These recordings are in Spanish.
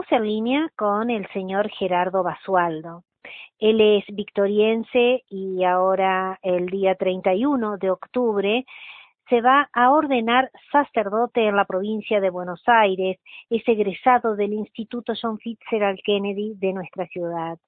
en línea con el señor Gerardo Basualdo. Él es victoriense y ahora el día 31 de octubre se va a ordenar sacerdote en la provincia de Buenos Aires. Es egresado del Instituto John Fitzgerald Kennedy de nuestra ciudad.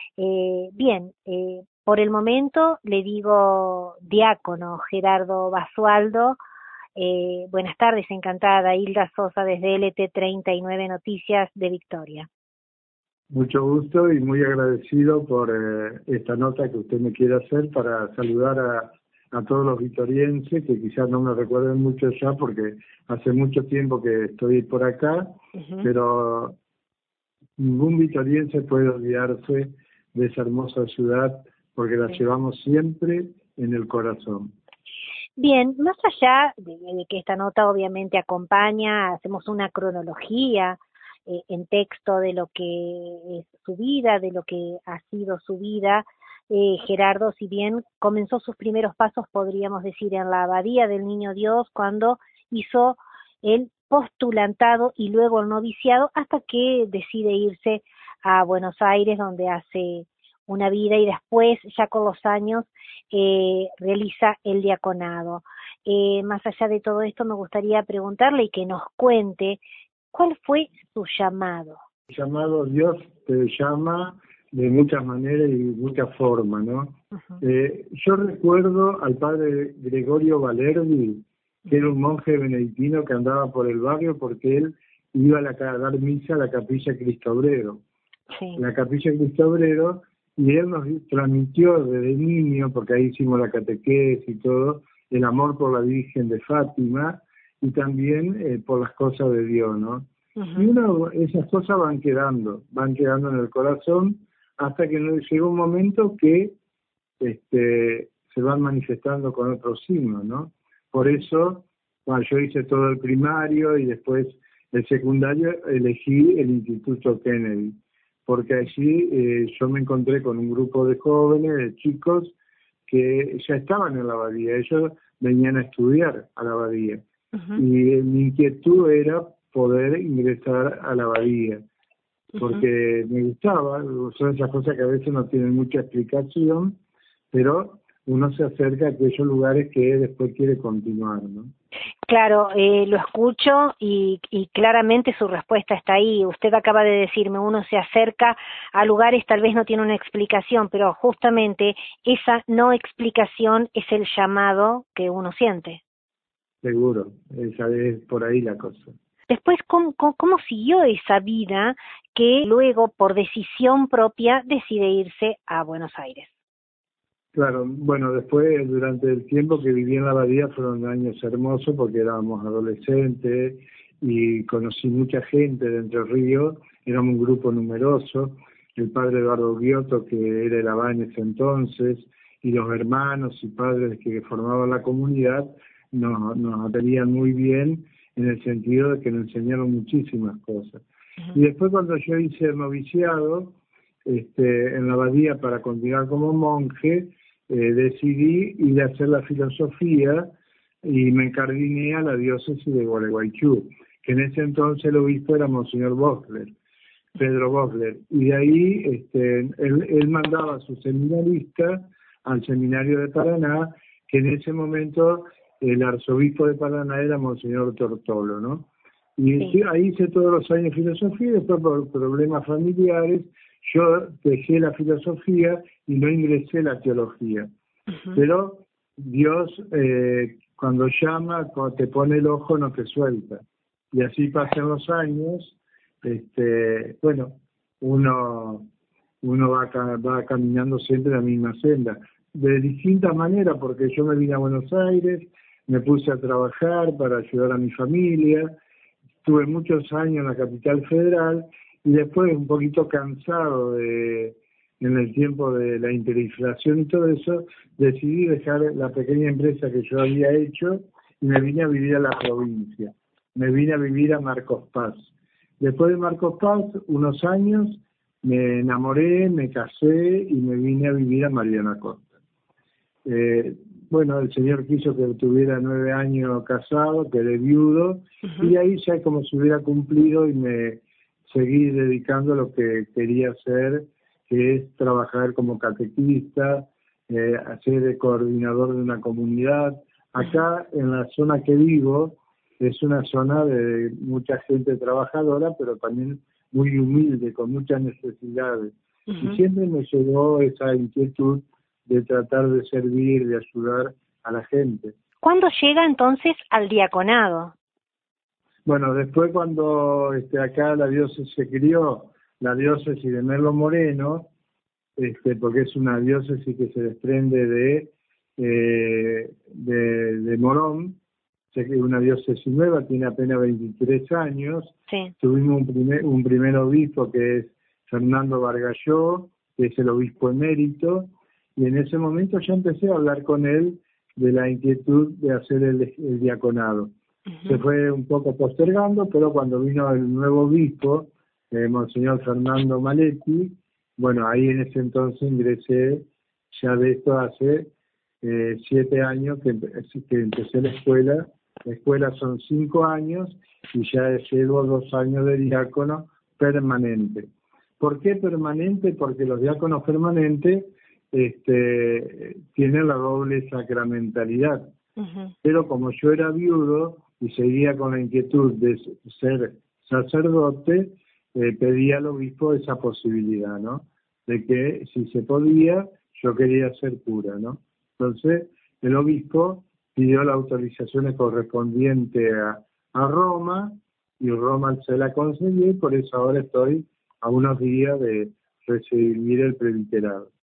Por el momento le digo diácono Gerardo Basualdo. Buenas tardes, encantada. Hilda Sosa desde LT39 Noticias de Victoria. Mucho gusto y muy agradecido por esta nota que usted me quiere hacer para saludar a todos los victorienses que quizás no me recuerden mucho ya porque hace mucho tiempo que estoy por acá, pero ningún victoriense puede olvidarse de esa hermosa ciudad porque la llevamos siempre en el corazón. Bien, más allá de que esta nota obviamente acompaña, hacemos una cronología en texto de lo que es su vida, de lo que ha sido su vida. Gerardo, si bien comenzó sus primeros pasos, podríamos decir, en la Abadía del Niño Dios, cuando hizo el postulantado y luego el noviciado, hasta que decide irse a Buenos Aires, donde hace una vida y después, ya con los años, realiza el diaconado. Más allá de todo esto, me gustaría preguntarle y que nos cuente ¿cuál fue su llamado? El llamado, Dios te llama de muchas maneras y de muchas formas, ¿no? Yo recuerdo al padre Gregorio Valerdi, que era un monje benedictino que andaba por el barrio porque él iba a dar misa a la Capilla Cristo Obrero. Sí. La Capilla Cristo Obrero, y él nos transmitió desde niño, porque ahí hicimos la catequesis y todo, el amor por la Virgen de Fátima, y también por las cosas de Dios, ¿no? Y esas cosas van quedando en el corazón hasta que llega un momento que se van manifestando con otros signos, ¿no? Por eso, cuando yo hice todo el primario y después el secundario, elegí el Instituto Kennedy, porque allí yo me encontré con un grupo de jóvenes, de chicos, que ya estaban en la abadía, ellos venían a estudiar a la abadía. Y mi inquietud era poder ingresar a la abadía, porque me gustaba, son esas cosas que a veces no tienen mucha explicación, pero uno se acerca a aquellos lugares que después quiere continuar, ¿no? Claro, lo escucho y claramente su respuesta está ahí. Usted acaba de decirme, uno se acerca a lugares, tal vez no tiene una explicación, pero justamente esa no explicación es el llamado que uno siente. Seguro, esa es por ahí la cosa. Después, ¿cómo siguió esa vida que luego, por decisión propia, decide irse a Buenos Aires? Claro, bueno, después, durante el tiempo que viví en la abadía, fueron años hermosos porque éramos adolescentes y conocí mucha gente de Entre Ríos, éramos un grupo numeroso, el padre Eduardo Giotto, que era el abad en ese entonces, y los hermanos y padres que formaban la comunidad, nos atendían muy bien en el sentido de que nos enseñaron muchísimas cosas. Y después cuando yo hice el noviciado en la abadía para continuar como monje, decidí ir a hacer la filosofía y me encardiné a la diócesis de Gualeguaychú, que en ese entonces el obispo era Monseñor Bosler, Pedro Bosler, y de ahí él mandaba a sus seminaristas al seminario de Paraná, que en ese momento el arzobispo de Paraná era Monseñor Tortolo, ¿no? Y ahí hice todos los años filosofía, y después por problemas familiares yo dejé la filosofía y no ingresé la teología. Pero Dios, cuando llama, cuando te pone el ojo, no te suelta. Y así pasan los años, uno va caminando siempre la misma senda, de distintas maneras, porque yo me vine a Buenos Aires, me puse a trabajar para ayudar a mi familia, estuve muchos años en la capital federal y después un poquito cansado en el tiempo de la hiperinflación y todo eso, decidí dejar la pequeña empresa que yo había hecho y me vine a vivir a la provincia, me vine a vivir a Marcos Paz. Después de Marcos Paz, unos años, me enamoré, me casé y me vine a vivir a Mariana Costa. El Señor quiso que tuviera 9 años casado, quedé viudo, y ahí ya como si hubiera cumplido y seguir dedicando a lo que quería hacer, que es trabajar como catequista, ser de coordinador de una comunidad. Acá, en la zona que vivo, es una zona de mucha gente trabajadora, pero también muy humilde, con muchas necesidades. Y siempre me llegó esa inquietud de tratar de servir, de ayudar a la gente. ¿Cuándo llega entonces al diaconado? Bueno, después cuando acá la diócesis se crió, la diócesis de Merlo Moreno, porque es una diócesis que se desprende de Morón, sé que es una diócesis nueva, tiene apenas 23 años. Sí. Tuvimos un primer obispo que es Fernando Vargalló, que es el obispo emérito, y en ese momento ya empecé a hablar con él de la inquietud de hacer el diaconado. Se fue un poco postergando, pero cuando vino el nuevo obispo, Monseñor Fernando Maletti, bueno, ahí en ese entonces ingresé, ya de esto hace 7 años que empecé la escuela. La escuela son 5 años y ya llevo 2 años de diácono permanente. ¿Por qué permanente? Porque los diáconos permanentes tienen la doble sacramentalidad. Pero como yo era viudo y seguía con la inquietud de ser sacerdote, pedí al obispo esa posibilidad, ¿no? De que si se podía, yo quería ser cura, ¿no? Entonces, el obispo pidió la autorización correspondiente a Roma, y Roma se la concedió, y por eso ahora estoy a unos días de recibir el presbiterado.